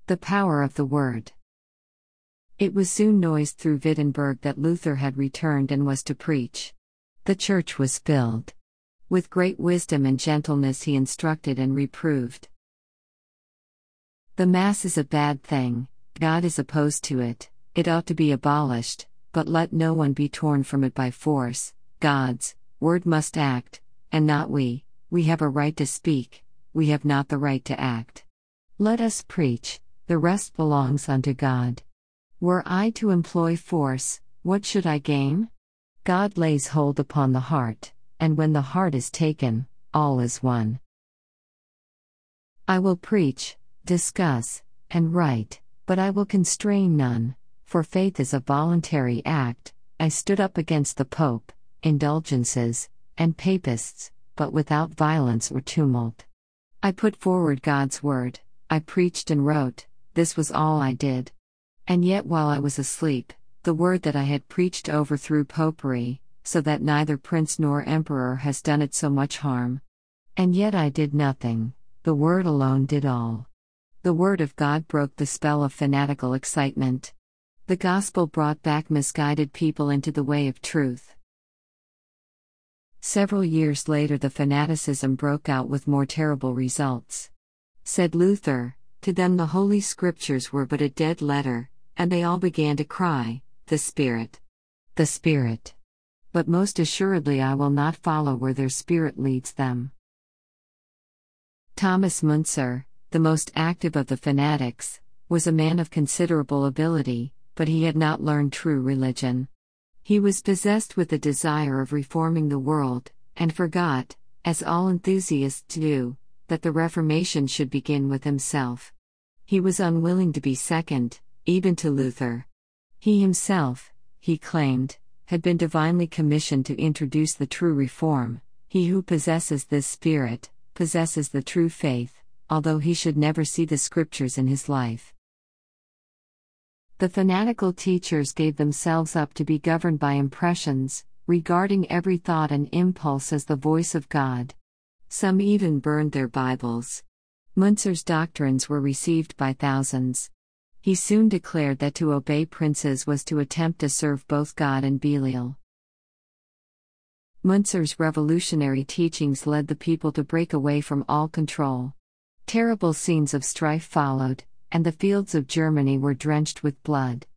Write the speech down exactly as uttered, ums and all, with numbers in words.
The power of the word. It was soon noised through Wittenberg that Luther had returned and was to preach. The church was filled. With great wisdom and gentleness he instructed and reproved. The Mass is a bad thing, God is opposed to it, it ought to be abolished, but let no one be torn from it by force. God's word must act, and not we. We have a right to speak, we have not the right to act. Let us preach, the rest belongs unto God. Were I to employ force, what should I gain? God lays hold upon the heart, and when the heart is taken, all is won. I will preach, discuss, and write, but I will constrain none, for faith is a voluntary act. I stood up against the Pope, indulgences, and papists, but without violence or tumult. I put forward God's word, I preached and wrote, this was all I did. And yet while I was asleep, the word that I had preached overthrew popery, so that neither prince nor emperor has done it so much harm. And yet I did nothing, the word alone did all. The word of God broke the spell of fanatical excitement. The gospel brought back misguided people into the way of truth. Several years later the fanaticism broke out with more terrible results. Said Luther, to them the Holy Scriptures were but a dead letter, and they all began to cry, the Spirit. The Spirit. But most assuredly I will not follow where their spirit leads them. Thomas Müntzer, the most active of the fanatics, was a man of considerable ability, but he had not learned true religion. He was possessed with a desire of reforming the world, and forgot, as all enthusiasts do, that the Reformation should begin with himself. He was unwilling to be second, even to Luther. He himself, he claimed, had been divinely commissioned to introduce the true reform. He who possesses this spirit, possesses the true faith, although he should never see the Scriptures in his life. The fanatical teachers gave themselves up to be governed by impressions, regarding every thought and impulse as the voice of God. Some even burned their Bibles. Müntzer's doctrines were received by thousands. He soon declared that to obey princes was to attempt to serve both God and Belial. Müntzer's revolutionary teachings led the people to break away from all control. Terrible scenes of strife followed, and the fields of Germany were drenched with blood.